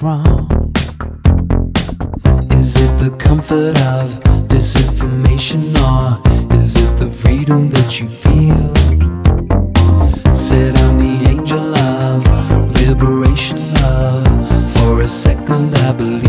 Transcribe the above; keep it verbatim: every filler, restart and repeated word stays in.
wrong? Is it the comfort of disinformation, or is it the freedom that you feel? Said I'm the angel of liberation, love. For a second I believe